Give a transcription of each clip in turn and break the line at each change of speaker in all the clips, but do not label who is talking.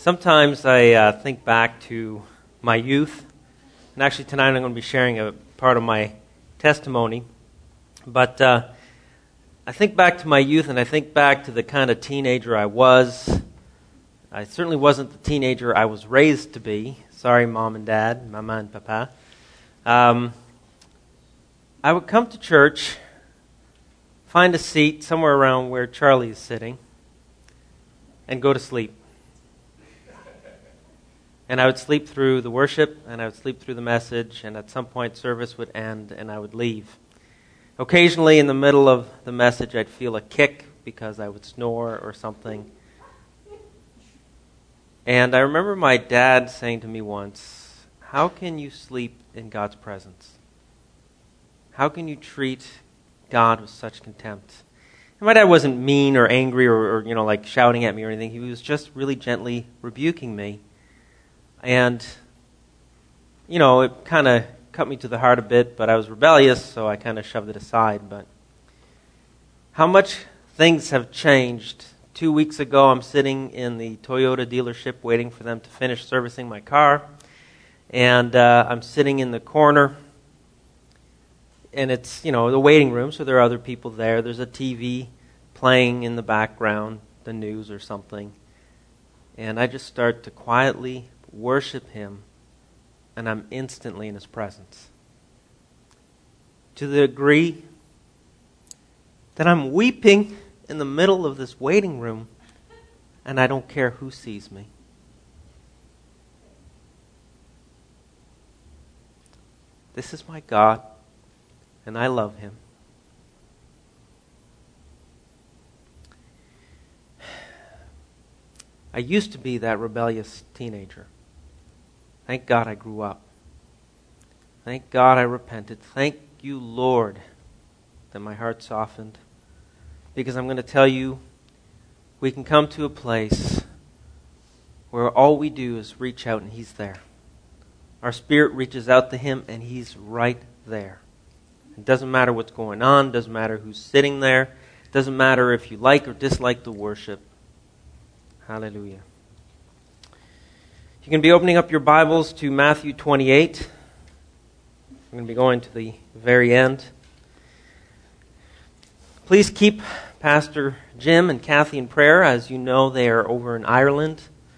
Sometimes I think back to my youth, and actually tonight I'm going to be sharing a part of my testimony, but I think back to my youth and I think back to the kind of teenager I was. I certainly wasn't the teenager I was raised to be. Sorry, Mom and Dad, Mama and Papa. I would come to church, find a seat somewhere around where Charlie is sitting, and go to sleep. And I would sleep through the worship, and I would sleep through the message, and at some point service would end, and I would leave. Occasionally in the middle of the message, I'd feel a kick because I would snore or something. And I remember my dad saying to me once, "How can you sleep in God's presence? How can you treat God with such contempt?" And my dad wasn't mean or angry or like shouting at me or anything. He was just really gently rebuking me. And, it kind of cut me to the heart a bit, but I was rebellious, so I kind of shoved it aside. But how much things have changed. 2 weeks ago, I'm sitting in the Toyota dealership waiting for them to finish servicing my car. And I'm sitting in the corner, and it's, the waiting room, so there are other people there. There's a TV playing in the background, the news or something. And I just start to quietly worship Him, and I'm instantly in His presence. To the degree that I'm weeping in the middle of this waiting room, and I don't care who sees me. This is my God, and I love Him. I used to be that rebellious teenager. Thank God I grew up. Thank God I repented. Thank you, Lord, that my heart softened. Because I'm going to tell you, we can come to a place where all we do is reach out and He's there. Our spirit reaches out to Him and He's right there. It doesn't matter what's going on. It doesn't matter who's sitting there. It doesn't matter if you like or dislike the worship. Hallelujah. You can be opening up your Bibles to Matthew 28. We're going to be going to the very end. Please keep Pastor Jim and Kathy in prayer. As you know, they are over in Ireland.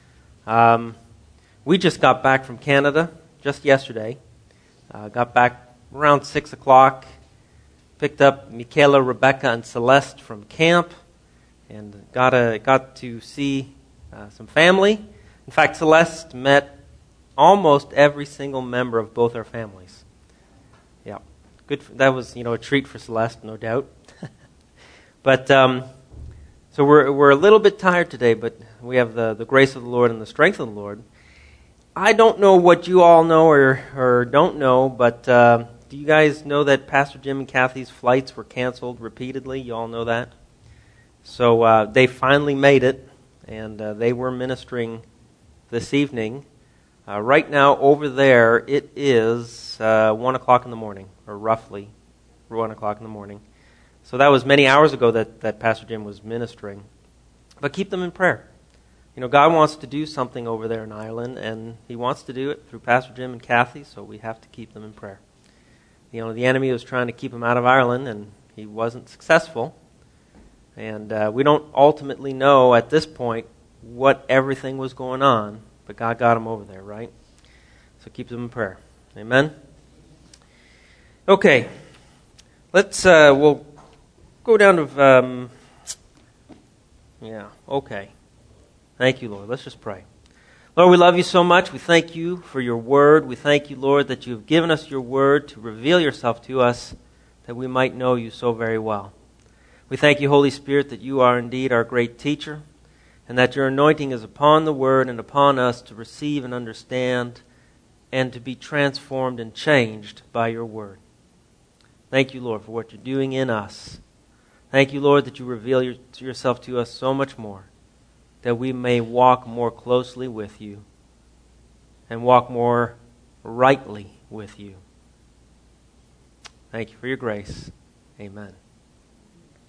We just got back from Canada just yesterday. Got back around 6 o'clock. Picked up Michaela, Rebecca, and Celeste from camp. And got to see some family. In fact, Celeste met almost every single member of both our families. Yeah, good. That was a treat for Celeste, no doubt. But so we're a little bit tired today, but we have the grace of the Lord and the strength of the Lord. I don't know what you all know or don't know, but do you guys know that Pastor Jim and Kathy's flights were canceled repeatedly? You all know that? So they finally made it, and they were ministering this evening. Right now, over there, it is 1 o'clock in the morning, or roughly 1 o'clock in the morning. So that was many hours ago that Pastor Jim was ministering. But keep them in prayer. God wants to do something over there in Ireland, and He wants to do it through Pastor Jim and Kathy, so we have to keep them in prayer. The enemy was trying to keep him out of Ireland, and he wasn't successful. And we don't ultimately know at this point what everything was going on, but God got him over there, right? So keep them in prayer. Amen? Okay. We'll go down to, okay. Thank you, Lord. Let's just pray. Lord, we love You so much. We thank You for Your word. We thank You, Lord, that You have given us Your word to reveal Yourself to us, that we might know You so very well. We thank You, Holy Spirit, that You are indeed our great teacher, and that Your anointing is upon the Word and upon us to receive and understand and to be transformed and changed by Your Word. Thank You, Lord, for what You're doing in us. Thank You, Lord, that You reveal Yourself to us so much more, that we may walk more closely with You and walk more rightly with You. Thank You for Your grace. Amen.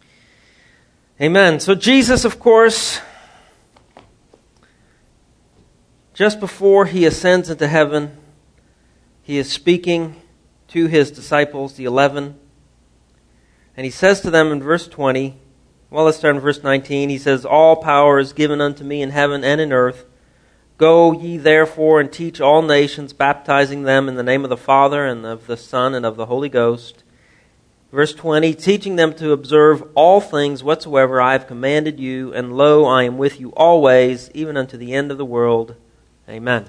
Amen. So Jesus, of course, just before he ascends into heaven, he is speaking to his disciples, the 11, and he says to them in verse 20, well, let's start in verse 19. He says, "All power is given unto me in heaven and in earth. Go ye therefore and teach all nations, baptizing them in the name of the Father and of the Son and of the Holy Ghost." Verse 20, "Teaching them to observe all things whatsoever I have commanded you, and lo, I am with you always, even unto the end of the world. Amen."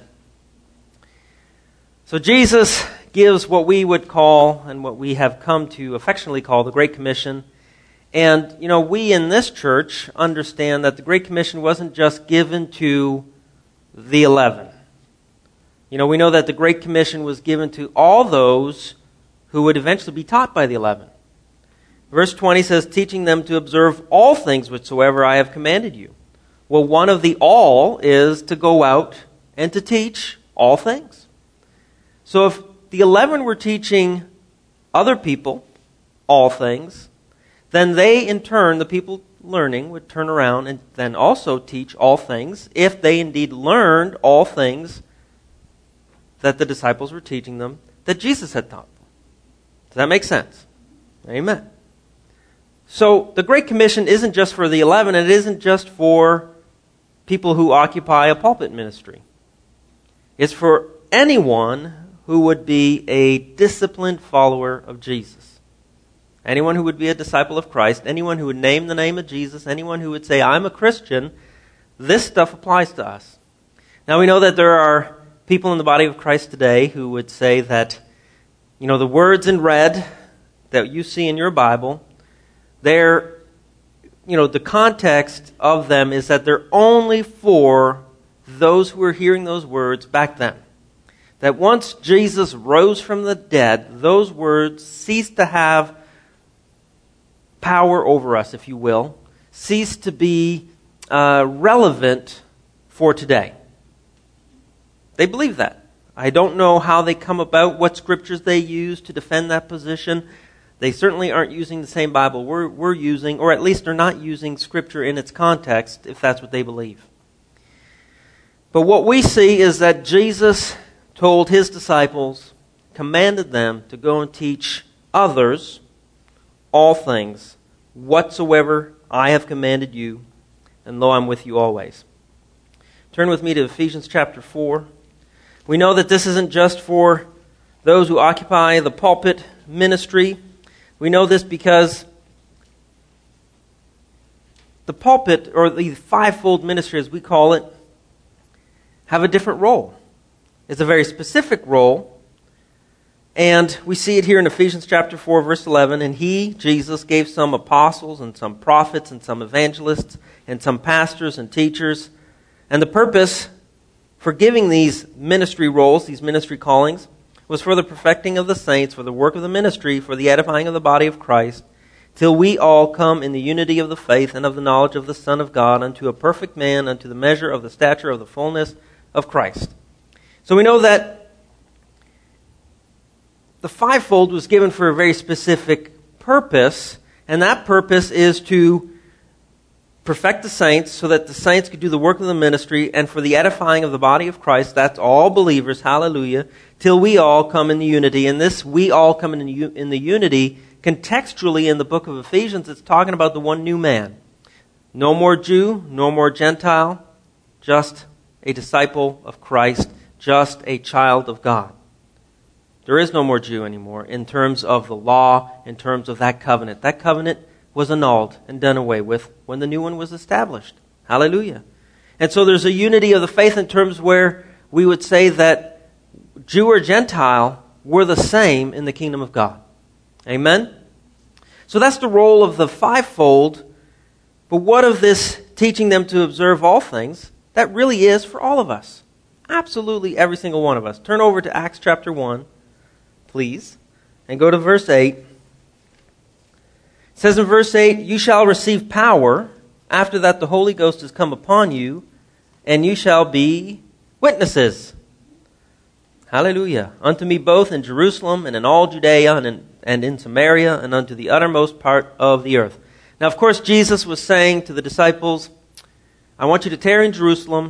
So Jesus gives what we would call, and what we have come to affectionately call, the Great Commission. And, we in this church understand that the Great Commission wasn't just given to the 11. We know that the Great Commission was given to all those who would eventually be taught by the 11. Verse 20 says, "Teaching them to observe all things whatsoever I have commanded you." Well, one of the all is to go out and to teach all things. So if the 11 were teaching other people all things, then they, in turn, the people learning, would turn around and then also teach all things, if they indeed learned all things that the disciples were teaching them, that Jesus had taught them. Does that make sense? Amen. So the Great Commission isn't just for the 11, and it isn't just for people who occupy a pulpit ministry. It's for anyone who would be a disciplined follower of Jesus. Anyone who would be a disciple of Christ, anyone who would name the name of Jesus, anyone who would say, "I'm a Christian," this stuff applies to us. Now we know that there are people in the body of Christ today who would say that, the words in red that you see in your Bible, they're, the context of them is that they're only for those who are hearing those words back then. That once Jesus rose from the dead, those words cease to have power over us, if you will, cease to be relevant for today. They believe that. I don't know how they come about, what scriptures they use to defend that position. They certainly aren't using the same Bible we're using, or at least they're not using Scripture in its context, if that's what they believe. But what we see is that Jesus told his disciples, commanded them to go and teach others all things, whatsoever I have commanded you, and lo, I'm with you always. Turn with me to Ephesians chapter 4. We know that this isn't just for those who occupy the pulpit ministry. We know this because the pulpit, or the fivefold ministry as we call it, have a different role. It's a very specific role. And we see it here in Ephesians chapter 4, verse 11. "And he, Jesus, gave some apostles and some prophets and some evangelists and some pastors and teachers." And the purpose for giving these ministry roles, these ministry callings, was for the perfecting of the saints, for the work of the ministry, for the edifying of the body of Christ, till we all come in the unity of the faith and of the knowledge of the Son of God, unto a perfect man, unto the measure of the stature of the fullness of Christ. So we know that the fivefold was given for a very specific purpose, and that purpose is to perfect the saints so that the saints could do the work of the ministry, and for the edifying of the body of Christ, that's all believers, hallelujah, till we all come in the unity. And this we all come in the unity, contextually in the book of Ephesians, it's talking about the one new man. No more Jew, no more Gentile, just a disciple of Christ, just a child of God. There is no more Jew anymore in terms of the law, in terms of that covenant. That covenant was annulled and done away with when the new one was established. Hallelujah. And so there's a unity of the faith in terms where we would say that Jew or Gentile were the same in the kingdom of God. Amen? So that's the role of the fivefold. But what of this teaching them to observe all things? That really is for all of us. Absolutely every single one of us. Turn over to Acts chapter 1, please, and go to verse 8. It says in verse 8, "You shall receive power after that the Holy Ghost has come upon you, and you shall be witnesses." Hallelujah. "Unto me both in Jerusalem and in all Judea and in Samaria and unto the uttermost part of the earth." Now, of course, Jesus was saying to the disciples, I want you to tarry in Jerusalem.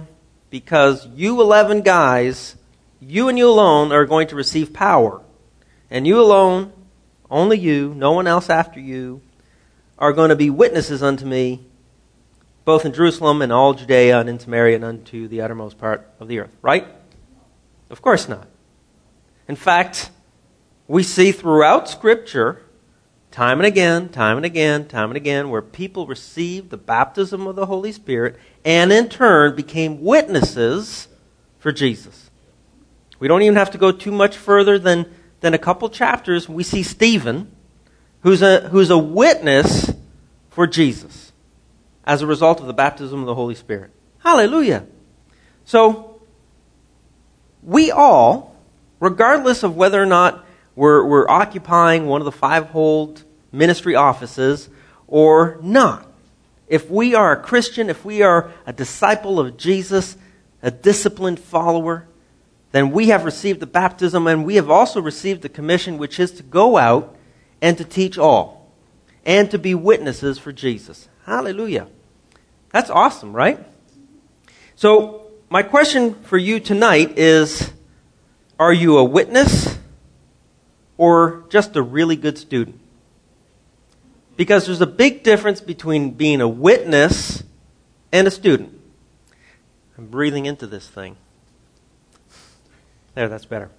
because you 11 guys, you and you alone are going to receive power. And you alone, only you, no one else after you, are going to be witnesses unto me, both in Jerusalem and all Judea and in Samaria and unto the uttermost part of the earth. Right? Of course not. In fact, we see throughout Scripture, time and again, where people received the baptism of the Holy Spirit and in turn became witnesses for Jesus. We don't even have to go too much further than a couple chapters. We see Stephen, who's a witness for Jesus as a result of the baptism of the Holy Spirit. Hallelujah. So, we all, regardless of whether or not we're occupying one of the fivefold ministry offices or not, if we are a Christian, if we are a disciple of Jesus, a disciplined follower, then we have received the baptism, and we have also received the commission, which is to go out and to teach all, and to be witnesses for Jesus. Hallelujah. That's awesome, right? So, my question for you tonight is, are you a witness or just a really good student? Because there's a big difference between being a witness and a student. I'm breathing into this thing. There, that's better.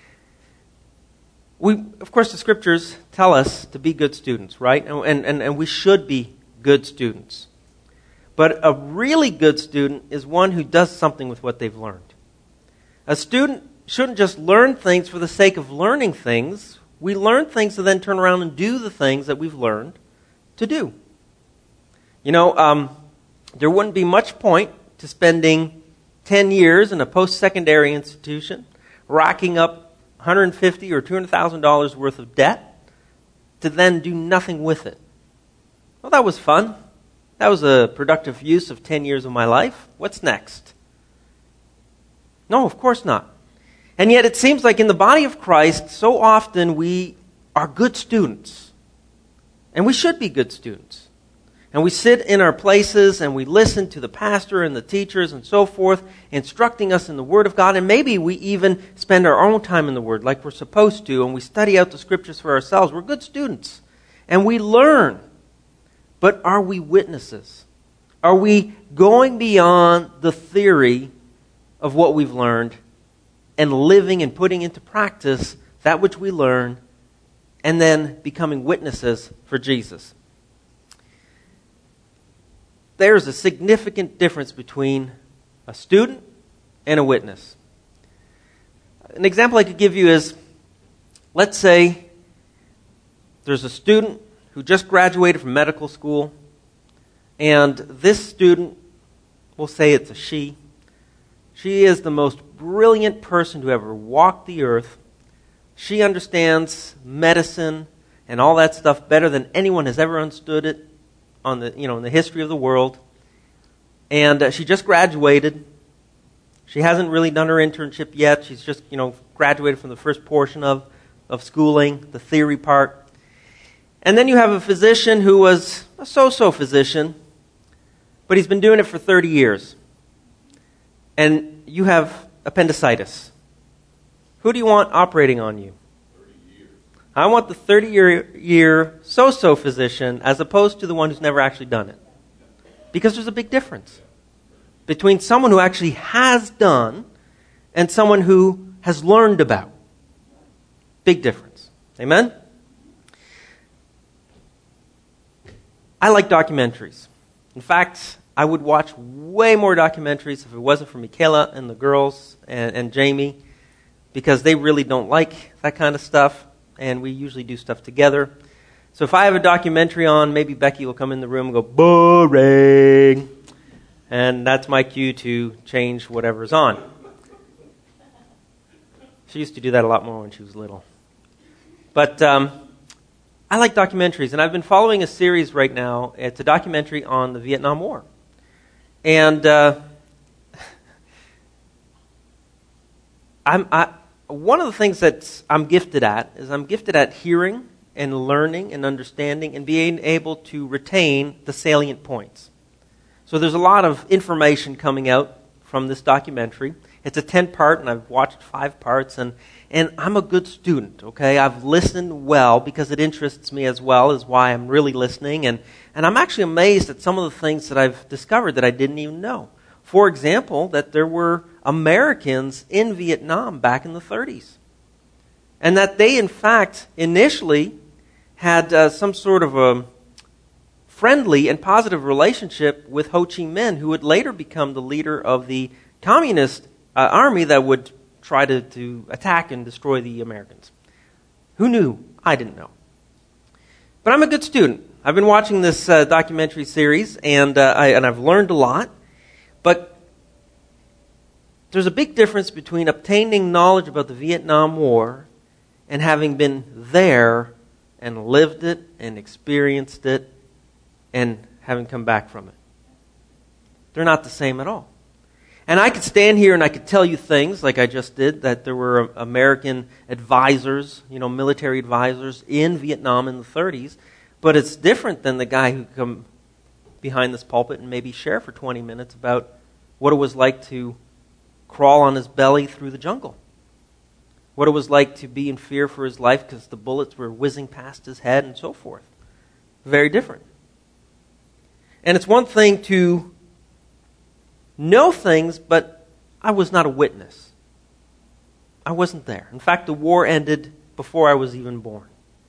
Of course, the Scriptures tell us to be good students, right? And we should be good students. But a really good student is one who does something with what they've learned. A student shouldn't just learn things for the sake of learning things. We learn things to then turn around and do the things that we've learned to do. You know, there wouldn't be much point to spending 10 years in a post-secondary institution, racking up $150,000 or $200,000 worth of debt, to then do nothing with it. Well, that was fun. That was a productive use of 10 years of my life. What's next? No, of course not. And yet it seems like in the body of Christ, so often we are good students. And we should be good students. And we sit in our places and we listen to the pastor and the teachers and so forth, instructing us in the Word of God. And maybe we even spend our own time in the Word like we're supposed to, and we study out the Scriptures for ourselves. We're good students. And we learn. But are we witnesses? Are we going beyond the theory of what we've learned and living and putting into practice that which we learn and then becoming witnesses for Jesus? There's a significant difference between a student and a witness. An example I could give you is, let's say there's a student who just graduated from medical school, and this student, we'll say it's a she. She is the most brilliant person to ever walk the earth. She understands medicine and all that stuff better than anyone has ever understood it in the history of the world. And she just graduated. She hasn't really done her internship yet. She's just, graduated from the first portion of schooling, the theory part. And then you have a physician who was a so-so physician, but he's been doing it for 30 years. And you have appendicitis. Who do you want operating on you?
30 years.
I want the 30-year so-so physician as opposed to the one who's never actually done it. Because there's a big difference between someone who actually has done and someone who has learned about. Big difference. Amen? I like documentaries. In fact, I would watch way more documentaries if it wasn't for Michaela and the girls and Jamie, because they really don't like that kind of stuff, and we usually do stuff together. So if I have a documentary on, maybe Becky will come in the room and go, boring. And that's my cue to change whatever's on. She used to do that a lot more when she was little. But I like documentaries, and I've been following a series right now. It's a documentary on the Vietnam War. And one of the things that I'm gifted at is I'm gifted at hearing and learning and understanding and being able to retain the salient points. So there's a lot of information coming out from this documentary. It's a 10-part, and I've watched 5 parts, and I'm a good student, okay? I've listened well because it interests me as well as why I'm really listening, and I'm actually amazed at some of the things that I've discovered that I didn't even know. For example, that there were Americans in Vietnam back in the 30s, and that they, in fact, initially had some sort of a friendly and positive relationship with Ho Chi Minh, who would later become the leader of the communist army that would try to attack and destroy the Americans. Who knew? I didn't know. But I'm a good student. I've been watching this documentary series, and I've learned a lot. But there's a big difference between obtaining knowledge about the Vietnam War and having been there and lived it and experienced it and having come back from it. They're not the same at all. And I could stand here and I could tell you things like I just did, that there were American advisors, military advisors in Vietnam in the 30s, but it's different than the guy who come behind this pulpit and maybe share for 20 minutes about what it was like to crawl on his belly through the jungle. What it was like to be in fear for his life because the bullets were whizzing past his head and so forth. Very different. And it's one thing to know things, but I was not a witness. I wasn't there. In fact, the war ended before I was even born.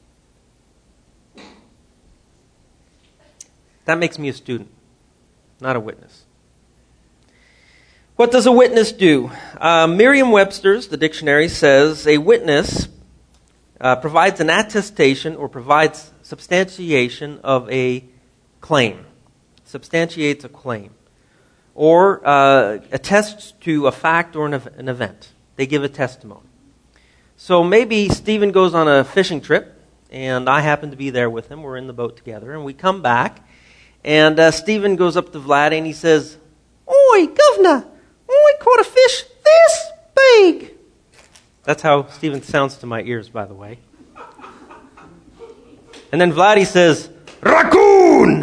That makes me a student, not a witness. What does a witness do? Merriam-Webster's, the dictionary, says a witness provides an attestation or provides substantiation of a claim. Substantiates a claim. Or attests to a fact or an event. They give a testimony. So maybe Stephen goes on a fishing trip, and I happen to be there with him. We're in the boat together, and we come back, and Stephen goes up to Vlad, and he says, "Oi, governor, I caught a fish this big." That's how Stephen sounds to my ears, by the way. And then Vladdy says, "Raccoon!"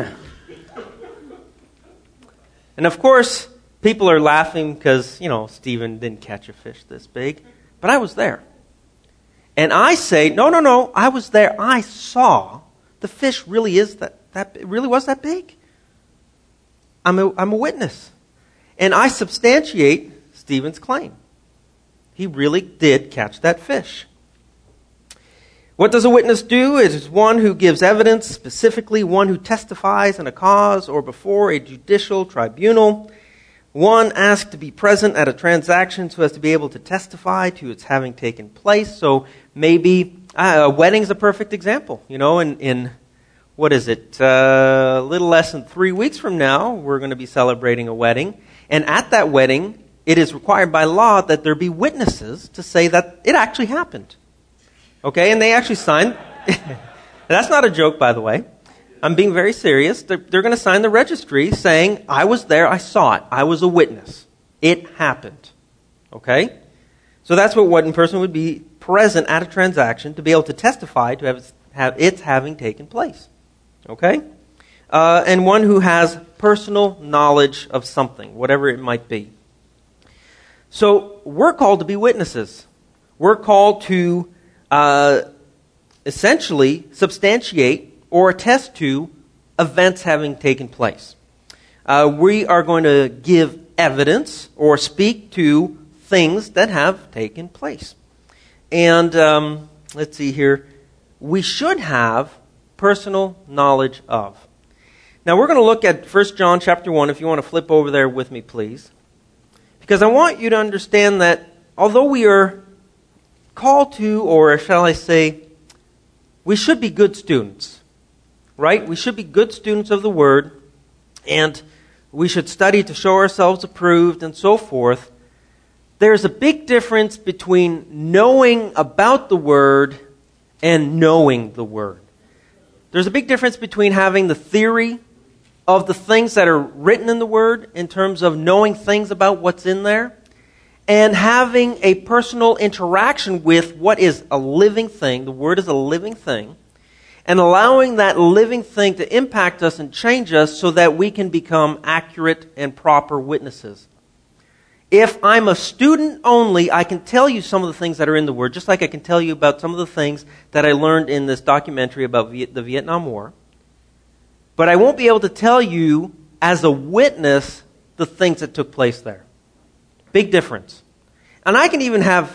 And of course, people are laughing because, Stephen didn't catch a fish this big. But I was there. And I say, no, I was there. I saw the fish really is that it really was that big. I'm a witness. And I substantiate Stephen's claim. He really did catch that fish. What does a witness do? It is one who gives evidence, specifically one who testifies in a cause or before a judicial tribunal. One asked to be present at a transaction so as to be able to testify to its having taken place. So maybe a wedding's a perfect example. In what is it? A little less than 3 weeks from now, we're going to be celebrating a wedding. And at that wedding, it is required by law that there be witnesses to say that it actually happened. Okay, and they actually signed. That's not a joke, by the way. I'm being very serious. They're going to sign the registry saying, I was there, I saw it, I was a witness. It happened. Okay? So that's what one person would be present at a transaction to be able to testify to have its having taken place. Okay? And one who has personal knowledge of something, whatever it might be. So we're called to be witnesses. We're called to essentially substantiate or attest to events having taken place. We are going to give evidence or speak to things that have taken place. And let's see here. We should have personal knowledge of. Now we're going to look at 1 John chapter 1, if you want to flip over there with me, please. Because I want you to understand that although we are called to, or shall I say, we should be good students, right? We should be good students of the Word, and we should study to show ourselves approved and so forth. There's a big difference between knowing about the Word and knowing the Word. There's a big difference between having the theory of the things that are written in the Word in terms of knowing things about what's in there, and having a personal interaction with what is a living thing. The Word is a living thing. And allowing that living thing to impact us and change us so that we can become accurate and proper witnesses. If I'm a student only, I can tell you some of the things that are in the Word, just like I can tell you about some of the things that I learned in this documentary about the Vietnam War. But I won't be able to tell you as a witness the things that took place there. Big difference. And I can even have,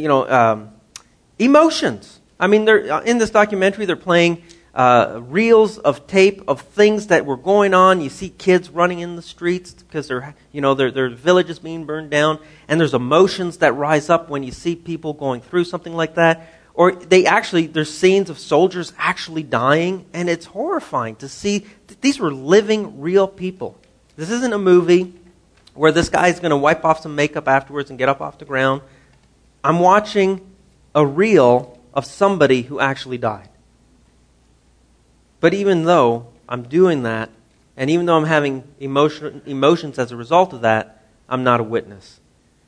emotions. I mean, in this documentary, they're playing reels of tape of things that were going on. You see kids running in the streets because their village is being burned down, and there's emotions that rise up when you see people going through something like that. Or there's scenes of soldiers actually dying, and it's horrifying to see that these were living, real people. This isn't a movie where this guy's going to wipe off some makeup afterwards and get up off the ground. I'm watching a reel of somebody who actually died. But even though I'm doing that, and even though I'm having emotions as a result of that, I'm not a witness.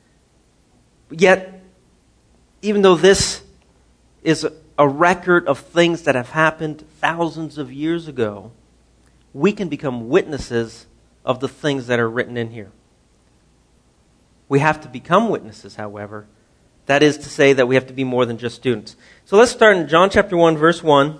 Yet, even though this is a record of things that have happened thousands of years ago, we can become witnesses of the things that are written in here. We have to become witnesses, however. That is to say that we have to be more than just students. So let's start in John chapter 1, verse 1.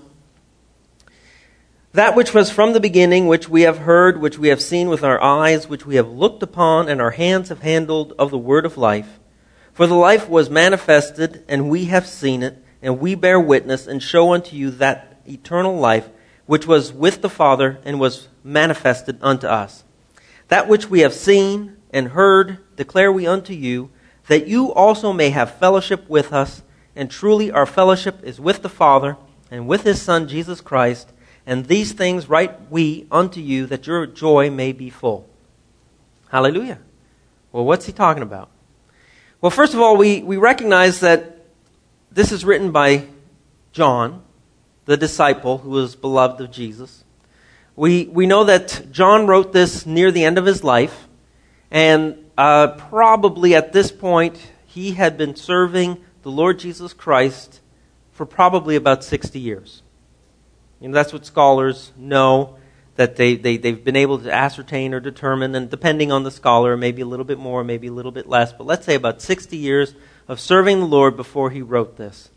That which was from the beginning, which we have heard, which we have seen with our eyes, which we have looked upon, and our hands have handled of the word of life. For the life was manifested, and we have seen it, and we bear witness, and show unto you that eternal life, which was with the Father, and was manifested unto us. That which we have seen and heard declare we unto you, that you also may have fellowship with us, and truly our fellowship is with the Father, and with his Son Jesus Christ. And these things write we unto you, that your joy may be full. Hallelujah. Well, what's he talking about? Well, first of all, we recognize that this is written by John, the disciple who was beloved of Jesus. We know that John wrote this near the end of his life, and probably at this point, he had been serving the Lord Jesus Christ for probably about 60 years. That's what scholars know, that they've been able to ascertain or determine, and depending on the scholar, maybe a little bit more, maybe a little bit less, but let's say about 60 years of serving the Lord before he wrote this.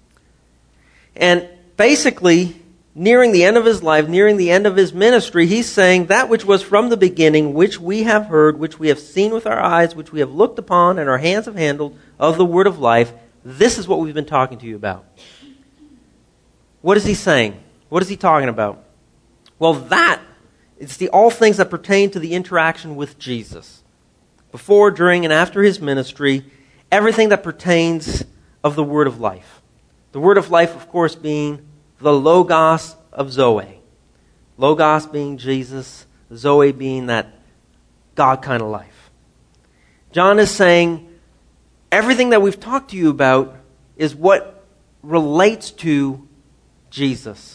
And basically, nearing the end of his life, nearing the end of his ministry, he's saying that which was from the beginning, which we have heard, which we have seen with our eyes, which we have looked upon, and our hands have handled of the word of life, this is what we've been talking to you about. What is he saying? What is he talking about? Well, it's all things that pertain to the interaction with Jesus. Before, during, and after his ministry, everything that pertains of the word of life. The word of life, of course, being the Logos of Zoe. Logos being Jesus, Zoe being that God kind of life. John is saying everything that we've talked to you about is what relates to Jesus.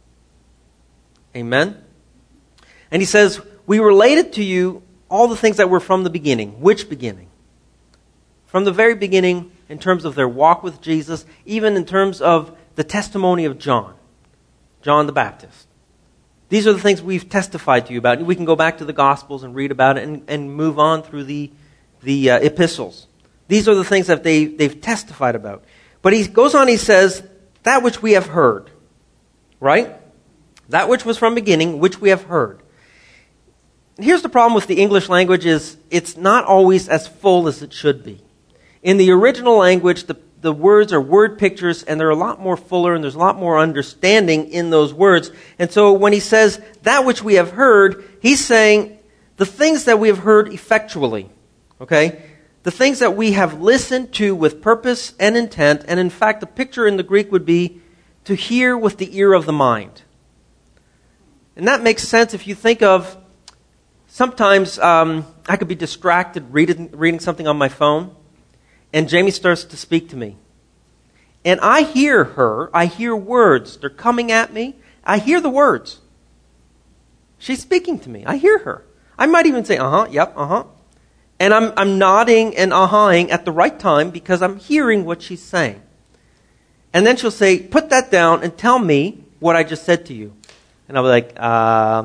Amen? And he says, we related to you all the things that were from the beginning. Which beginning? From the very beginning, in terms of their walk with Jesus, even in terms of the testimony of John the Baptist. These are the things we've testified to you about. We can go back to the Gospels and read about it and move on through the epistles. These are the things that they've testified about. But he goes on, he says, that which we have heard. Right? That which was from beginning, which we have heard. Here's the problem with the English language is it's not always as full as it should be. In the original language, the words are word pictures, and they're a lot more fuller, and there's a lot more understanding in those words. And so when he says that which we have heard, he's saying the things that we have heard effectually. Okay? The things that we have listened to with purpose and intent. And in fact, the picture in the Greek would be to hear with the ear of the mind. And that makes sense if you think of, sometimes I could be distracted reading something on my phone, and Jamie starts to speak to me. And I hear her, I hear words, they're coming at me, I hear the words. She's speaking to me, I hear her. I might even say, yep, And I'm nodding and ahhing at the right time because I'm hearing what she's saying. And then she'll say, put that down and tell me what I just said to you. And I'll be like,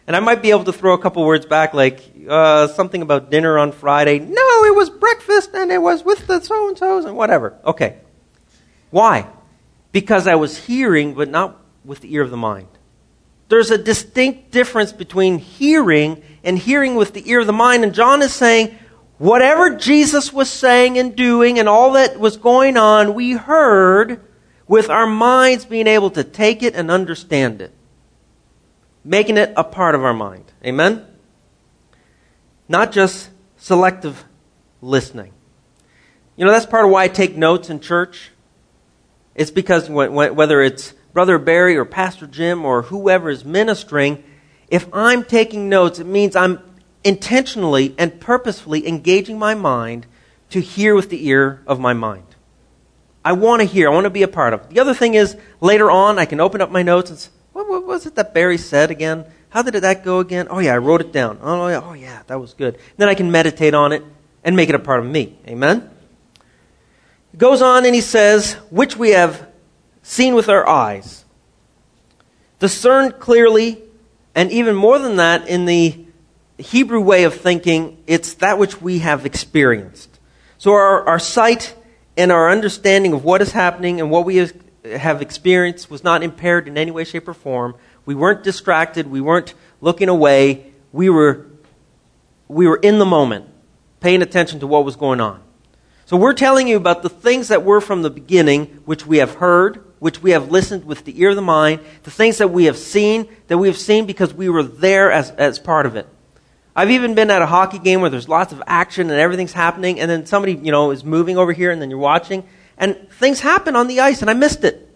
And I might be able to throw a couple words back like something about dinner on Friday. No, it was breakfast and it was with the so-and-sos and whatever. Okay. Why? Because I was hearing, but not with the ear of the mind. There's a distinct difference between hearing and hearing with the ear of the mind. And John is saying, whatever Jesus was saying and doing and all that was going on, we heard with our minds being able to take it and understand it. Making it a part of our mind. Amen? Not just selective listening. You know, that's part of why I take notes in church. It's because whether it's Brother Barry or Pastor Jim or whoever is ministering, if I'm taking notes, it means I'm intentionally and purposefully engaging my mind to hear with the ear of my mind. I want to hear. I want to be a part of it. The other thing is, later on, I can open up my notes and say, what was it that Barry said again? How did that go again? Oh yeah, I wrote it down. Oh yeah, that was good. Then I can meditate on it and make it a part of me. Amen? He goes on and he says, which we have seen with our eyes, discerned clearly, and even more than that, in the Hebrew way of thinking, it's that which we have experienced. So our sight and our understanding of what is happening and what we have experienced was not impaired in any way, shape, or form. We weren't distracted. We weren't looking away. We were in the moment, paying attention to what was going on. So we're telling you about the things that were from the beginning, which we have heard, which we have listened with the ear of the mind, the things that we have seen because we were there as part of it. I've even been at a hockey game where there's lots of action and everything's happening, and then somebody, is moving over here, and then you're watching, and things happen on the ice, and I missed it.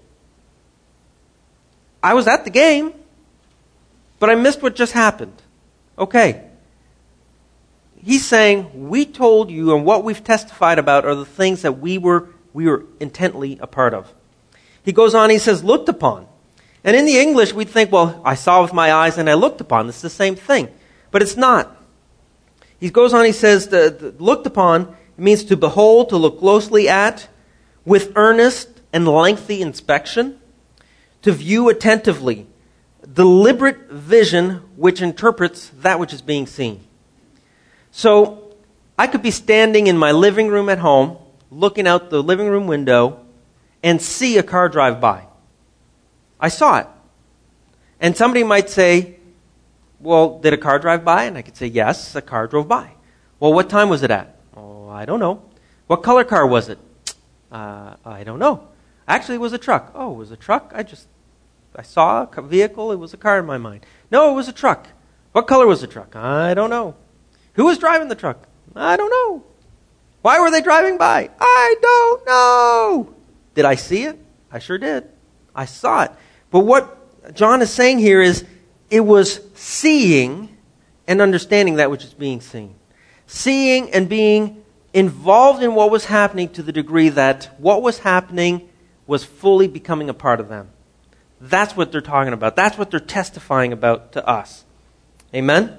I was at the game, but I missed what just happened. Okay. He's saying, we told you, and what we've testified about are the things that we were intently a part of. He goes on, he says, looked upon. And in the English, we'd think, well, I saw with my eyes and I looked upon. It's the same thing. But it's not. He goes on, he says, looked upon means to behold, to look closely at, with earnest and lengthy inspection, to view attentively, deliberate vision which interprets that which is being seen. So, I could be standing in my living room at home, looking out the living room window, and see a car drive by. I saw it. And somebody might say, well, did a car drive by? And I could say, yes, a car drove by. Well, what time was it at? Oh, I don't know. What color car was it? I don't know. Actually, it was a truck. Oh, it was a truck? I saw a vehicle. It was a car in my mind. No, it was a truck. What color was the truck? I don't know. Who was driving the truck? I don't know. Why were they driving by? I don't know. Did I see it? I sure did. I saw it. But what John is saying here is, it was seeing and understanding that which is being seen. Seeing and being involved in what was happening to the degree that what was happening was fully becoming a part of them. That's what they're talking about. That's what they're testifying about to us. Amen?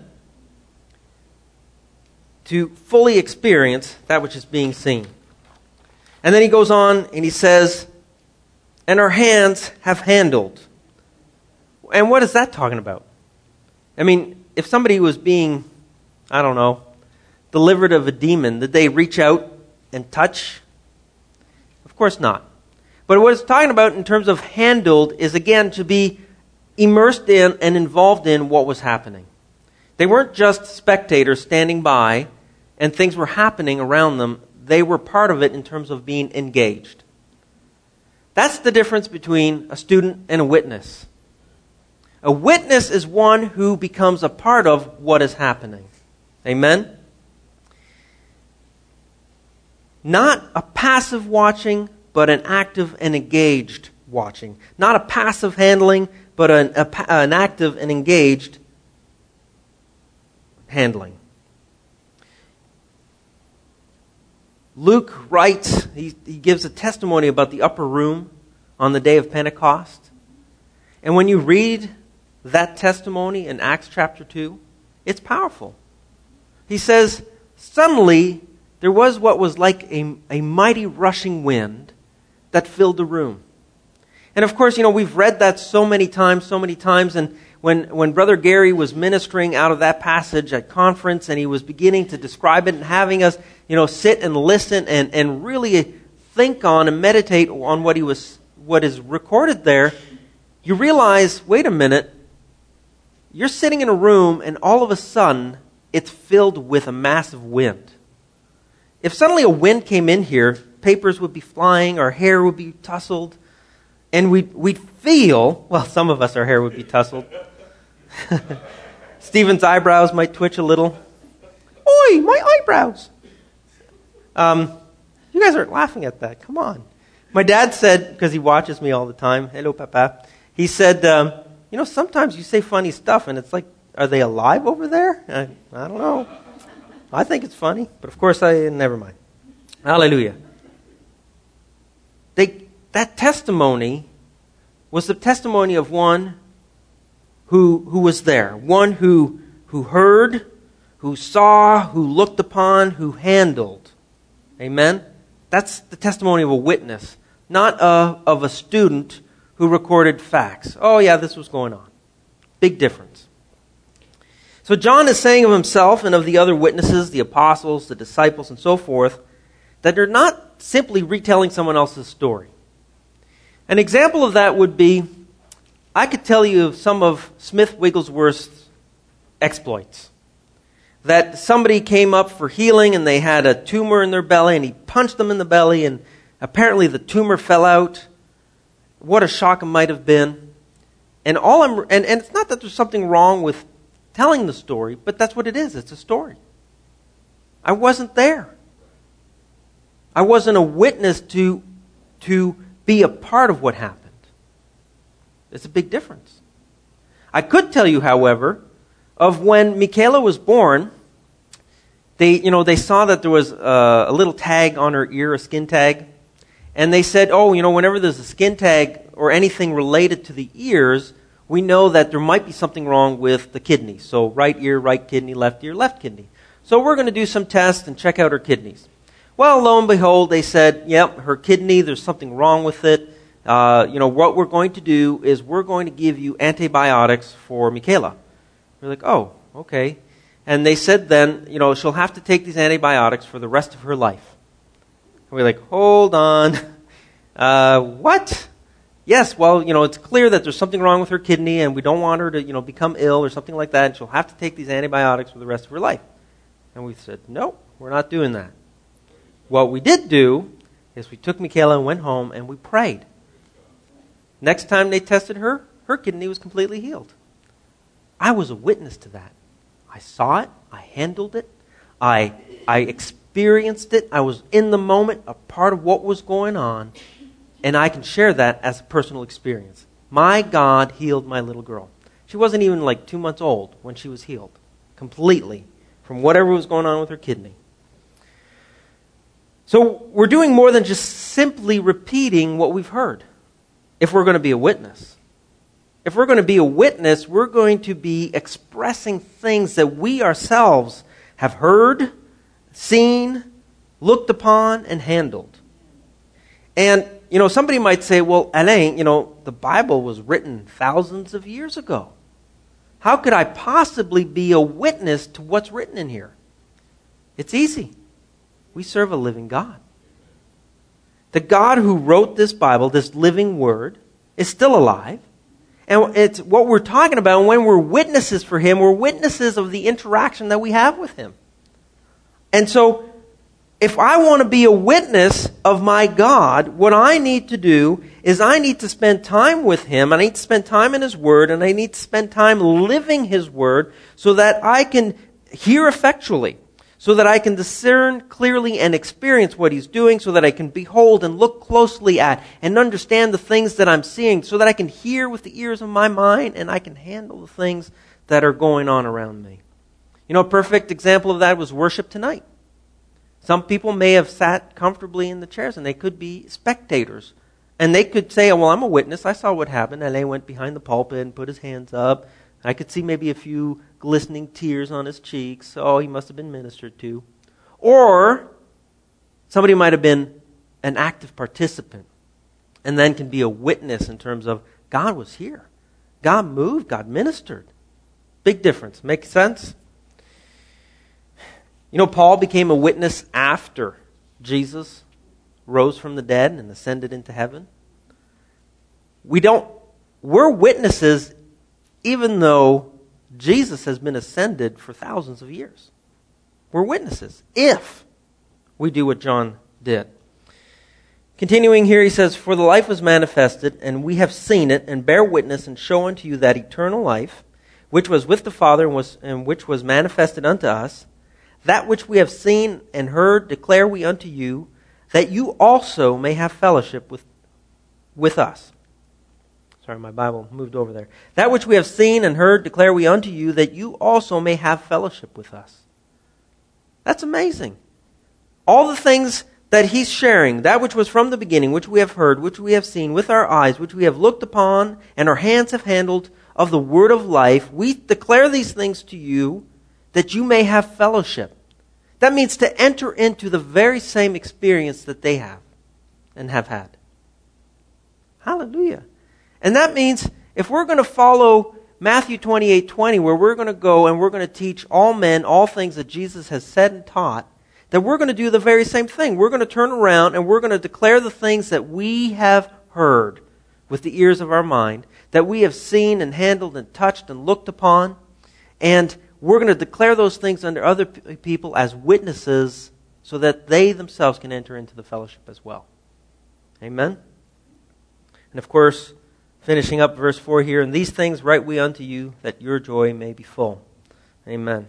To fully experience that which is being seen. And then he goes on and he says, and our hands have handled. And what is that talking about? I mean, if somebody was being, delivered of a demon, did they reach out and touch? Of course not. But what it's talking about in terms of handled is, again, to be immersed in and involved in what was happening. They weren't just spectators standing by and things were happening around them. They were part of it in terms of being engaged. That's the difference between a student and a witness. A witness is one who becomes a part of what is happening. Amen? Not a passive watching, but an active and engaged watching. Not a passive handling, but an active and engaged handling. Luke writes, he gives a testimony about the upper room on the day of Pentecost. And when you read that testimony in Acts chapter 2, it's powerful. He says, suddenly there was what was like a mighty rushing wind that filled the room. And of course, we've read that so many times, and when Brother Gary was ministering out of that passage at conference, and he was beginning to describe it and having us, sit and listen and really think on and meditate on what is recorded there, you realize, wait a minute, you're sitting in a room and all of a sudden it's filled with a massive wind. If suddenly a wind came in here, papers would be flying, our hair would be tousled, and we'd feel, well, some of us, our hair would be tousled. Stephen's eyebrows might twitch a little. Oi, my eyebrows! You guys aren't laughing at that. Come on. My dad said, because he watches me all the time, hello, Papa. He said, sometimes you say funny stuff, and it's like, are they alive over there? I don't know. I think it's funny, but of course, never mind. Hallelujah. That testimony was the testimony of one who was there, one who heard, who saw, who looked upon, who handled. Amen? That's the testimony of a witness, not of a student who recorded facts. Oh yeah, this was going on. Big difference. So John is saying of himself and of the other witnesses, the apostles, the disciples, and so forth, that they're not simply retelling someone else's story. An example of that would be, I could tell you of some of Smith Wigglesworth's exploits. That somebody came up for healing and they had a tumor in their belly and he punched them in the belly and apparently the tumor fell out. What a shock it might have been. And it's not that there's something wrong with telling the story, but that's what it is. It's a story. I wasn't there. I wasn't a witness to be a part of what happened. It's a big difference. I could tell you, however, of when Michaela was born, they saw that there was a little tag on her ear, a skin tag, and they said, whenever there's a skin tag or anything related to the ears, we know that there might be something wrong with the kidney. So right ear, right kidney, left ear, left kidney. So we're going to do some tests and check out her kidneys. Well, lo and behold, they said, yep, her kidney, there's something wrong with it. What we're going to do is we're going to give you antibiotics for Michaela. We're like, oh, okay. And they said then, she'll have to take these antibiotics for the rest of her life. And we're like, hold on. What? Yes, well, it's clear that there's something wrong with her kidney and we don't want her to, become ill or something like that, and she'll have to take these antibiotics for the rest of her life. And we said, no, we're not doing that. What we did do is we took Michaela and went home and we prayed. Next time they tested her, her kidney was completely healed. I was a witness to that. I saw it. I handled it. I experienced it. I was in the moment, a part of what was going on. And I can share that as a personal experience. My God healed my little girl. She wasn't even 2 months old when she was healed. Completely. From whatever was going on with her kidney. So we're doing more than just simply repeating what we've heard. If we're going to be a witness. If we're going to be a witness, we're going to be expressing things that we ourselves have heard, seen, looked upon, and handled. And, somebody might say, well, Alain, the Bible was written thousands of years ago. How could I possibly be a witness to what's written in here? It's easy. We serve a living God. The God who wrote this Bible, this living word, is still alive. And it's what we're talking about. And when we're witnesses for Him, we're witnesses of the interaction that we have with Him. And so, if I want to be a witness of my God, what I need to do is I need to spend time with Him. I need to spend time in His Word. And I need to spend time living His Word so that I can hear effectually. So that I can discern clearly and experience what He's doing, so that I can behold and look closely at and understand the things that I'm seeing, so that I can hear with the ears of my mind and I can handle the things that are going on around me. A perfect example of that was worship tonight. Some people may have sat comfortably in the chairs and they could be spectators. And they could say, well, I'm a witness. I saw what happened. Alain went behind the pulpit and put his hands up. I could see maybe a few glistening tears on his cheeks. Oh, he must have been ministered to. Or somebody might have been an active participant and then can be a witness in terms of God was here. God moved, God ministered. Big difference. Make sense? You know, Paul became a witness after Jesus rose from the dead and ascended into heaven. We're witnesses even though Jesus has been ascended for thousands of years. We're witnesses if we do what John did. Continuing here, he says, "For the life was manifested, and we have seen it, and bear witness, and show unto you that eternal life, which was with the Father, and which was manifested unto us. That which we have seen and heard declare we unto you, that you also may have fellowship with us." Sorry, my Bible moved over there. "That which we have seen and heard declare we unto you, that you also may have fellowship with us." That's amazing. All the things that he's sharing, that which was from the beginning, which we have heard, which we have seen with our eyes, which we have looked upon, and our hands have handled of the word of life, we declare these things to you, that you may have fellowship. That means to enter into the very same experience that they have and have had. Hallelujah. And that means if we're going to follow Matthew 28:20, where we're going to go and we're going to teach all men all things that Jesus has said and taught, that we're going to do the very same thing. We're going to turn around and we're going to declare the things that we have heard with the ears of our mind, that we have seen and handled and touched and looked upon, and we're going to declare those things unto other people as witnesses so that they themselves can enter into the fellowship as well. Amen? And of course, finishing up verse 4 here, "And these things write we unto you, that your joy may be full." Amen.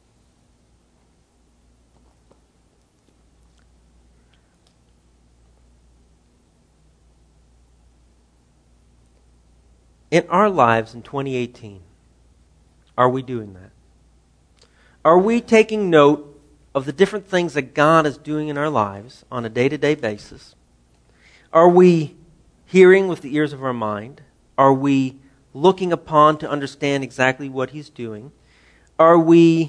In our lives in 2018, are we doing that? Are we taking note of the different things that God is doing in our lives on a day-to-day basis? Are we hearing with the ears of our mind? Are we looking upon to understand exactly what He's doing? Are we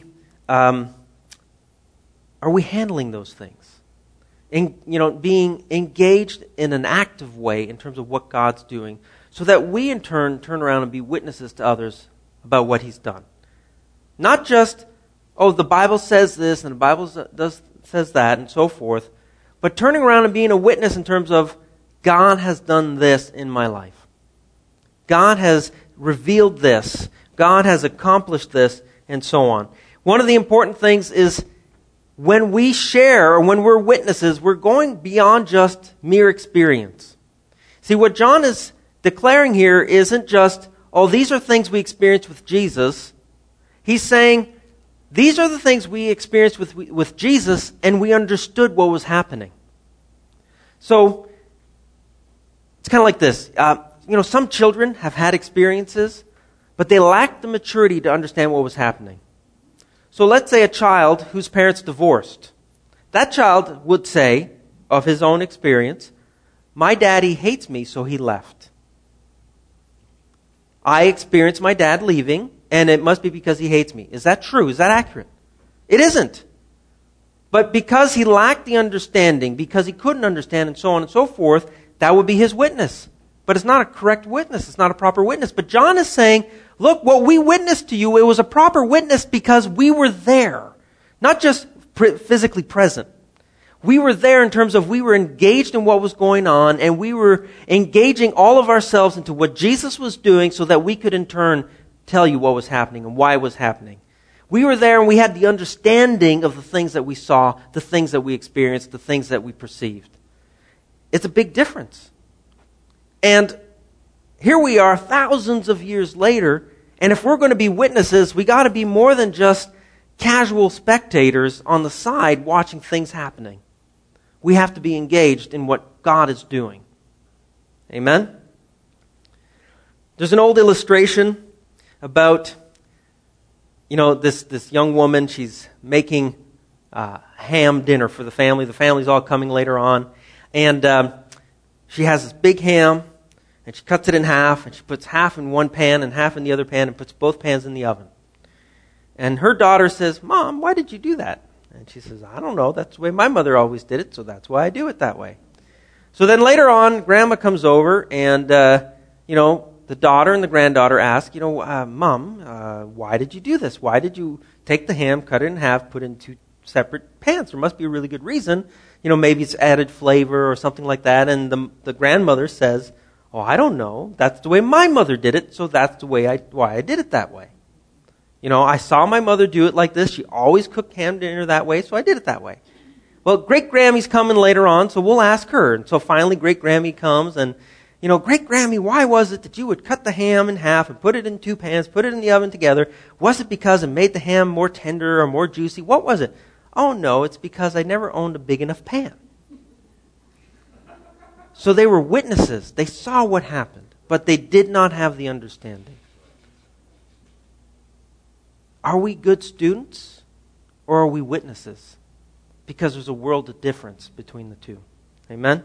handling those things? Being engaged in an active way in terms of what God's doing, so that we in turn around and be witnesses to others about what He's done. Not just, the Bible says this and the Bible says that and so forth, but turning around and being a witness in terms of God has done this in my life. God has revealed this. God has accomplished this, and so on. One of the important things is when we share or when we're witnesses, we're going beyond just mere experience. See, what John is declaring here isn't just, these are things we experienced with Jesus. He's saying, these are the things we experienced with Jesus, and we understood what was happening. So, it's kind of like this. Some children have had experiences, but they lack the maturity to understand what was happening. So let's say a child whose parents divorced. That child would say, of his own experience, "My daddy hates me, so he left. I experienced my dad leaving, and it must be because he hates me." Is that true? Is that accurate? It isn't. But because he lacked the understanding, because he couldn't understand, and so on and so forth, that would be his witness. But it's not a correct witness. It's not a proper witness. But John is saying, look, what we witnessed to you, it was a proper witness because we were there. Not just physically present. We were there in terms of we were engaged in what was going on, and we were engaging all of ourselves into what Jesus was doing so that we could in turn tell you what was happening and why it was happening. We were there and we had the understanding of the things that we saw, the things that we experienced, the things that we perceived. It's a big difference. And here we are thousands of years later, and if we're going to be witnesses, we got to be more than just casual spectators on the side watching things happening. We have to be engaged in what God is doing. Amen? There's an old illustration about, this young woman. She's making ham dinner for the family. The family's all coming later on. And she has this big ham, and she cuts it in half, and she puts half in one pan and half in the other pan and puts both pans in the oven. And her daughter says, "Mom, why did you do that?" And she says, "I don't know. That's the way my mother always did it, so that's why I do it that way." So then later on, Grandma comes over and, the daughter and the granddaughter ask, Mom, why did you do this? Why did you take the ham, cut it in half, put it in two separate pans? There must be a really good reason. Maybe it's added flavor or something like that. And the grandmother says, oh, I don't know. That's the way my mother did it, so that's the way why I did it that way. I saw my mother do it like this. She always cooked ham dinner that way, so I did it that way. Well, Great-Grammy's coming later on, so we'll ask her. And so finally Great-Grammy comes and, Great-Grammy, why was it that you would cut the ham in half and put it in two pans, put it in the oven together? Was it because it made the ham more tender or more juicy? What was it? Oh, no, it's because I never owned a big enough pan. So they were witnesses. They saw what happened, but they did not have the understanding. Are we good students or are we witnesses? Because there's a world of difference between the two. Amen?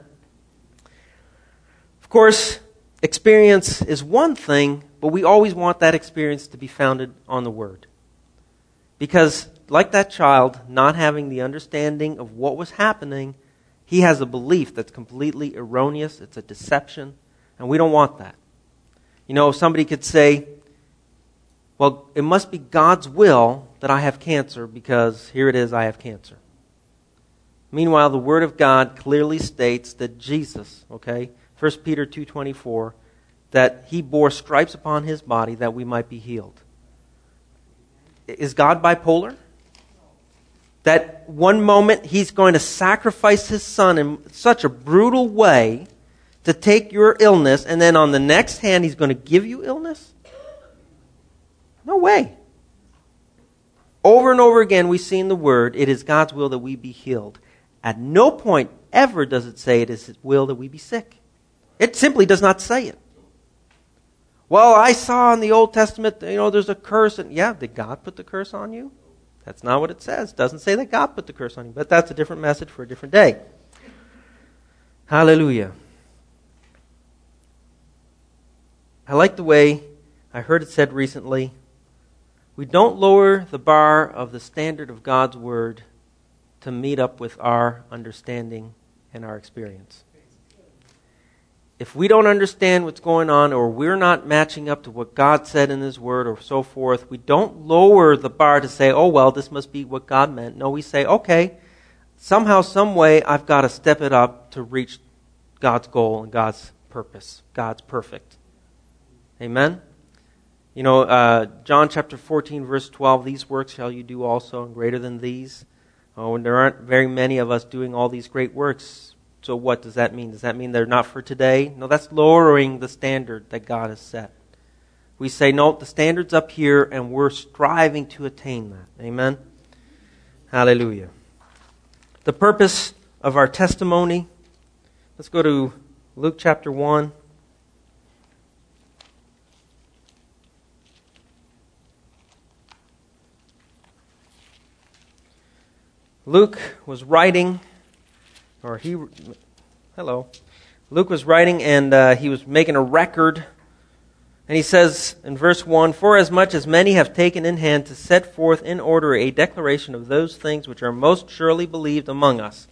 Of course, experience is one thing, but we always want that experience to be founded on the Word. Because, like that child, not having the understanding of what was happening, he has a belief that's completely erroneous. It's a deception, and we don't want that. Somebody could say, well, it must be God's will that I have cancer because here it is, I have cancer. Meanwhile, the Word of God clearly states that Jesus, 1 Peter 2:24, that He bore stripes upon His body that we might be healed. Is God bipolar? That one moment He's going to sacrifice His Son in such a brutal way to take your illness, and then on the next hand He's going to give you illness? No way. Over and over again we see in the Word, it is God's will that we be healed. At no point ever does it say it is His will that we be sick. It simply does not say it. Well, I saw in the Old Testament, there's a curse. And yeah, did God put the curse on you? That's not what it says. It doesn't say that God put the curse on you. But that's a different message for a different day. Hallelujah. I like the way I heard it said recently, we don't lower the bar of the standard of God's Word to meet up with our understanding and our experience. If we don't understand what's going on, or we're not matching up to what God said in His Word or so forth, we don't lower the bar to say, oh, well, this must be what God meant. No, we say, okay, somehow, some way, I've got to step it up to reach God's goal and God's purpose. God's perfect. Amen? John chapter 14, verse 12, these works shall you do also, and greater than these. Oh, and there aren't very many of us doing all these great works. So what does that mean? Does that mean they're not for today? No, that's lowering the standard that God has set. We say, no, the standard's up here, and we're striving to attain that. Amen? Hallelujah. The purpose of our testimony. Let's go to Luke chapter 1. Luke was writing, Luke was writing, and he was making a record. And he says in verse 1, for as much as many have taken in hand to set forth in order a declaration of those things which are most surely believed among us.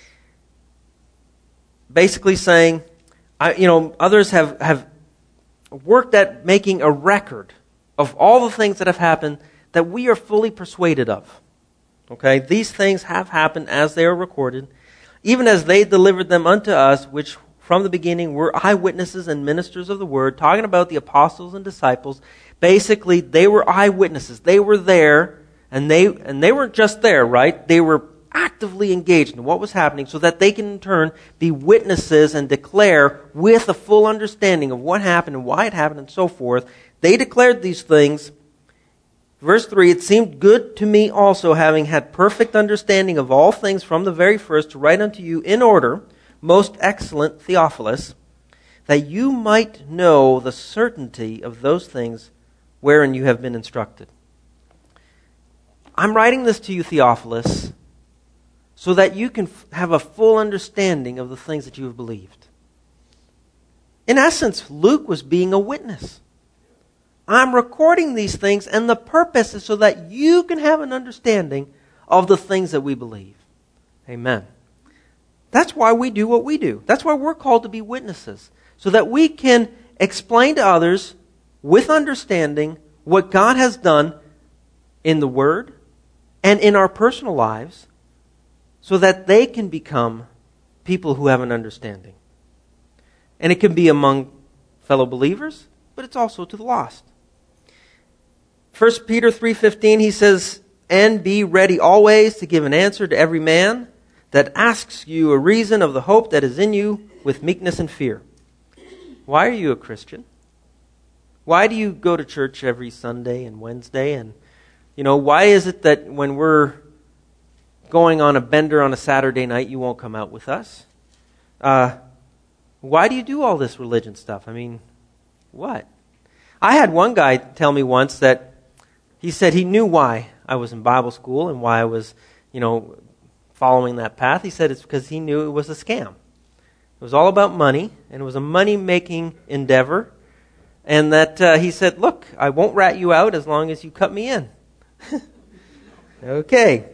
Basically saying, others have worked at making a record of all the things that have happened that we are fully persuaded of. Okay, these things have happened as they are recorded, even as they delivered them unto us, which from the beginning were eyewitnesses and ministers of the word, talking about the apostles and disciples. Basically, they were eyewitnesses. They were there, and they weren't just there, right? They were actively engaged in what was happening so that they can in turn be witnesses and declare with a full understanding of what happened and why it happened and so forth. They declared these things. Verse 3, it seemed good to me also, having had perfect understanding of all things from the very first, to write unto you in order, most excellent Theophilus, that you might know the certainty of those things wherein you have been instructed. I'm writing this to you, Theophilus, so that you can have a full understanding of the things that you have believed. In essence, Luke was being a witness. I'm recording these things, and the purpose is so that you can have an understanding of the things that we believe. Amen. That's why we do what we do. That's why we're called to be witnesses, so that we can explain to others with understanding what God has done in the Word and in our personal lives so that they can become people who have an understanding. And it can be among fellow believers, but it's also to the lost. 1 Peter 3:15, he says, "And be ready always to give an answer to every man that asks you a reason of the hope that is in you with meekness and fear." Why are you a Christian? Why do you go to church every Sunday and Wednesday? And, why is it that when we're going on a bender on a Saturday night, you won't come out with us? Why do you do all this religion stuff? I mean, what? I had one guy tell me once that he said he knew why I was in Bible school and why I was, following that path. He said it's because he knew it was a scam. It was all about money, and it was a money-making endeavor. And that he said, "Look, I won't rat you out as long as you cut me in." Okay.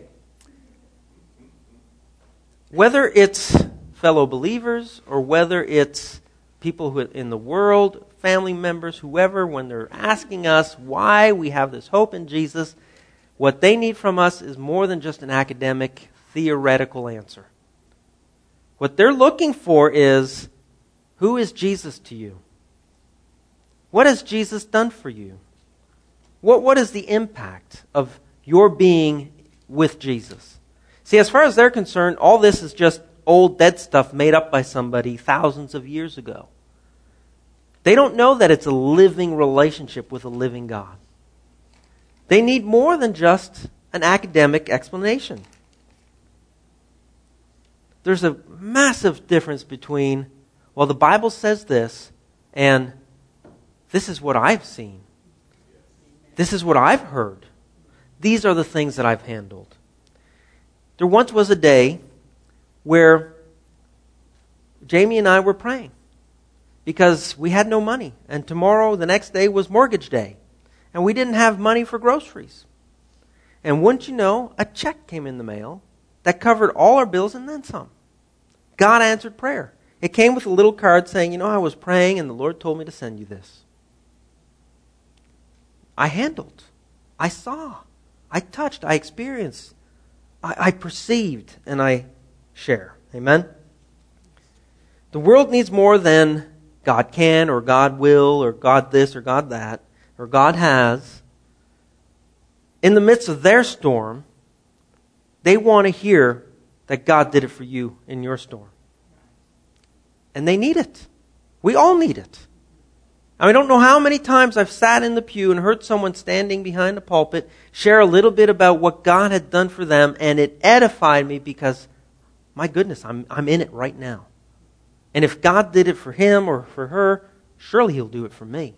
Whether it's fellow believers or whether it's people who in the world, family members, whoever, when they're asking us why we have this hope in Jesus, what they need from us is more than just an academic, theoretical answer. What they're looking for is, who is Jesus to you? What has Jesus done for you? What is the impact of your being with Jesus? See, as far as they're concerned, all this is just old dead stuff made up by somebody thousands of years ago. They don't know that it's a living relationship with a living God. They need more than just an academic explanation. There's a massive difference between, well, the Bible says this, and this is what I've seen. This is what I've heard. These are the things that I've handled. There once was a day where Jamie and I were praying because we had no money. And tomorrow, the next day, was mortgage day. And we didn't have money for groceries. And wouldn't you know, a check came in the mail that covered all our bills and then some. God answered prayer. It came with a little card saying, I was praying and the Lord told me to send you this. I handled. I saw. I touched. I experienced. I perceived. And I share. Amen? The world needs more than God can or God will or God this or God that or God has. In the midst of their storm, they want to hear that God did it for you in your storm. And they need it. We all need it. I don't know how many times I've sat in the pew and heard someone standing behind the pulpit share a little bit about what God had done for them, and it edified me because, my goodness, I'm in it right now. And if God did it for him or for her, surely He'll do it for me.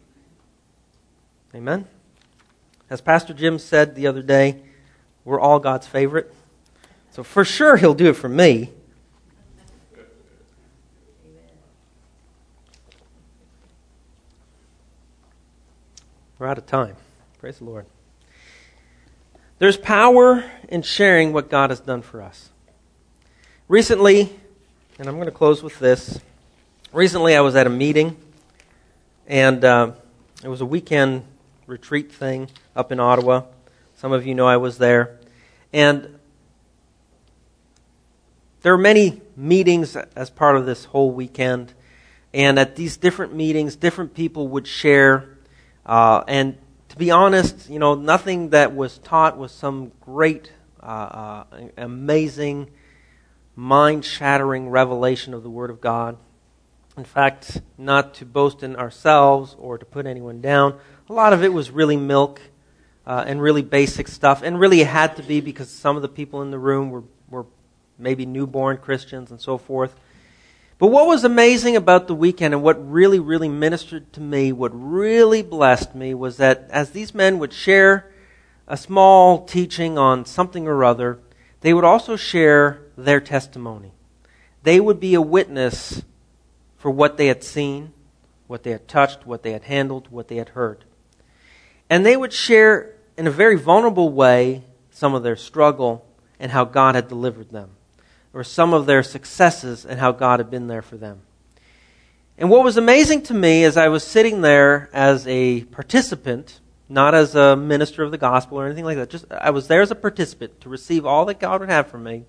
Amen? As Pastor Jim said the other day, we're all God's favorite. So for sure He'll do it for me. We're out of time. Praise the Lord. There's power in sharing what God has done for us. Recently, and I'm going to close with this. Recently I was at a meeting, and it was a weekend retreat thing up in Ottawa. Some of you know I was there. And there are many meetings as part of this whole weekend. And at these different meetings, different people would share. And to be honest, nothing that was taught was some great, amazing, mind-shattering revelation of the Word of God. In fact, not to boast in ourselves or to put anyone down, a lot of it was really milk and really basic stuff. And really it had to be because some of the people in the room were maybe newborn Christians and so forth. But what was amazing about the weekend and what really, really ministered to me, what really blessed me, was that as these men would share a small teaching on something or other, they would also share their testimony. They would be a witness for what they had seen, what they had touched, what they had handled, what they had heard. And they would share in a very vulnerable way some of their struggle and how God had delivered them, or some of their successes and how God had been there for them. And what was amazing to me as I was sitting there as a participant, not as a minister of the gospel or anything like that, just I was there as a participant to receive all that God would have for me.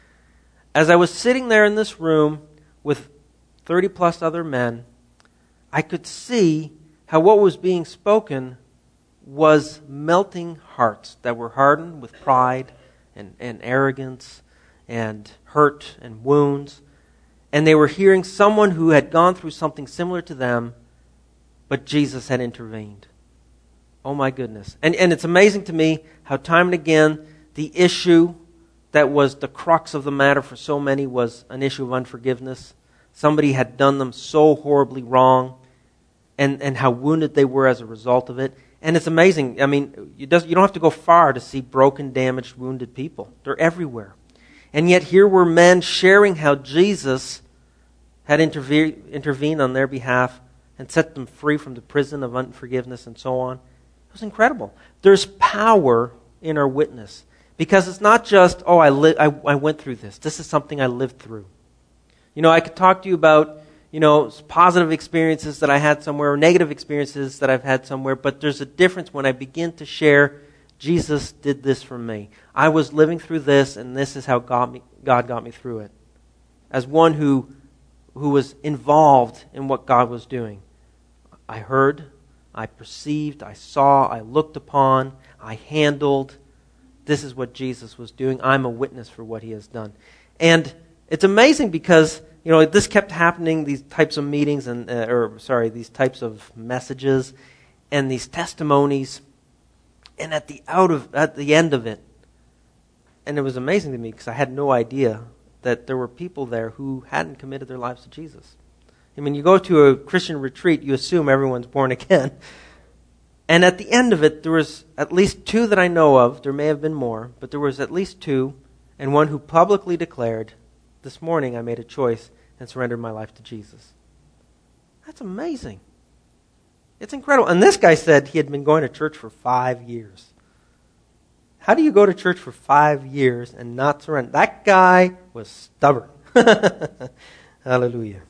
As I was sitting there in this room with 30 plus other men, I could see how what was being spoken was melting hearts that were hardened with pride and arrogance and hurt and wounds. And they were hearing someone who had gone through something similar to them, but Jesus had intervened. Oh my goodness. And it's amazing to me how time and again the issue that was the crux of the matter for so many was an issue of unforgiveness. Somebody had done them so horribly wrong, and how wounded they were as a result of it. And it's amazing. I mean, you don't have to go far to see broken, damaged, wounded people. They're everywhere. And yet here were men sharing how Jesus had intervened on their behalf and set them free from the prison of unforgiveness and so on. It was incredible. There's power in our witness. Because it's not just, I went through this. This is something I lived through. You know, I could talk to you about, positive experiences that I had somewhere or negative experiences that I've had somewhere, but there's a difference when I begin to share, Jesus did this for me. I was living through this, and this is how God got me through it. As one who was involved in what God was doing. I heard, I perceived, I saw, I looked upon, I handled. This is what Jesus was doing. I'm a witness for what He has done. And it's amazing because, this kept happening, these types of meetings, these types of messages and these testimonies. And at the end of it, and it was amazing to me because I had no idea that there were people there who hadn't committed their lives to Jesus. I mean, you go to a Christian retreat, you assume everyone's born again. And at the end of it, there was at least 2 that I know of. There may have been more, but there was at least 2, and one who publicly declared, this morning I made a choice and surrendered my life to Jesus. That's amazing. It's incredible. And this guy said he had been going to church for 5 years. How do you go to church for 5 years and not surrender? That guy was stubborn. Hallelujah.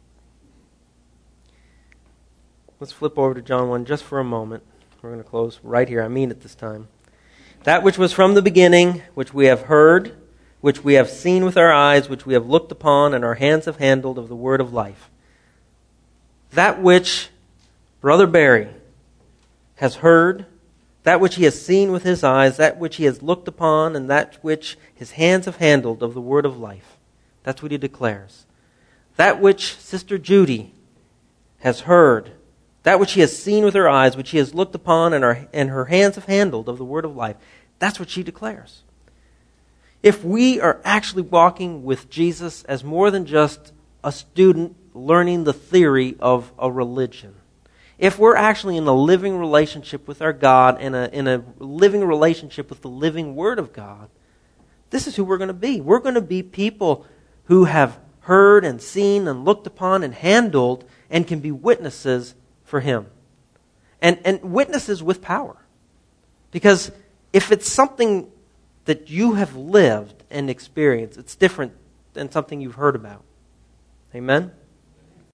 Let's flip over to John 1 just for a moment. We're going to close right here. I mean it this time. That which was from the beginning, which we have heard, which we have seen with our eyes, which we have looked upon, and our hands have handled of the word of life. That which Brother Barry has heard, that which he has seen with his eyes, that which he has looked upon, and that which his hands have handled of the word of life. That's what he declares. That which Sister Judy has heard, that which he has seen with her eyes, which he has looked upon, and her hands have handled of the word of life. That's what she declares. If we are actually walking with Jesus as more than just a student learning the theory of a religion, if we're actually in a living relationship with our God and in a living relationship with the living Word of God, this is who we're going to be. We're going to be people who have heard and seen and looked upon and handled and can be witnesses for Him. And witnesses with power. Because if it's something that you have lived and experienced, it's different than something you've heard about. Amen?